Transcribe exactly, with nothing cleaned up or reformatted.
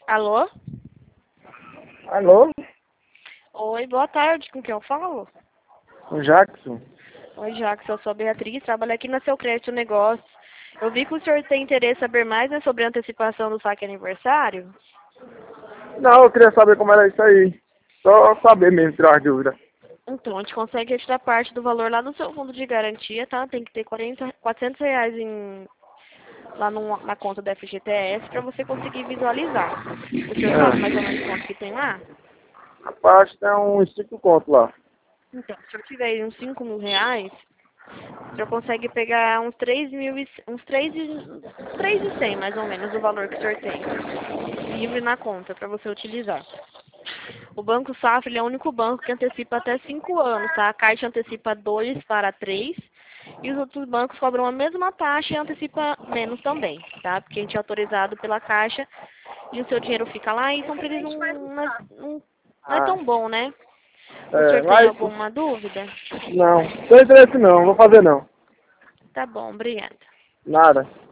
Alô? Alô? Oi, boa tarde, com quem eu falo? O Jackson? Oi, Jackson, eu sou a Beatriz, trabalho aqui na Seu Crédito Negócios. Eu vi que o senhor tem interesse em saber mais, né, sobre a antecipação do saque aniversário. Não, eu queria saber como era isso aí. Só saber mesmo, tirar as dúvidas. Então, a gente consegue retirar parte do valor lá no seu fundo de garantia, tá? Tem que ter quarenta, quatrocentos reais em, lá no, na conta da F G T S para você conseguir visualizar. O senhor sabe mais ou menos quanto que tem lá? Rapaz, tem uns cinco contos lá. Então, se o senhor tiver aí uns cinco mil reais, o senhor consegue pegar uns três mil e, uns três e, uns três e cem mais ou menos do valor que o senhor tem livre na conta para você utilizar. O Banco Safra ele é o único banco que antecipa até cinco anos, tá? A Caixa antecipa dois para três e os outros bancos cobram a mesma taxa e antecipa menos também, tá? Porque a gente é autorizado pela Caixa e o seu dinheiro fica lá, então para eles não, não, é- não, não é Ah, tão bom, né? O é, senhor tem mas... alguma dúvida? Não, não tem interesse não, não vou fazer não. Tá bom, obrigada. Nada.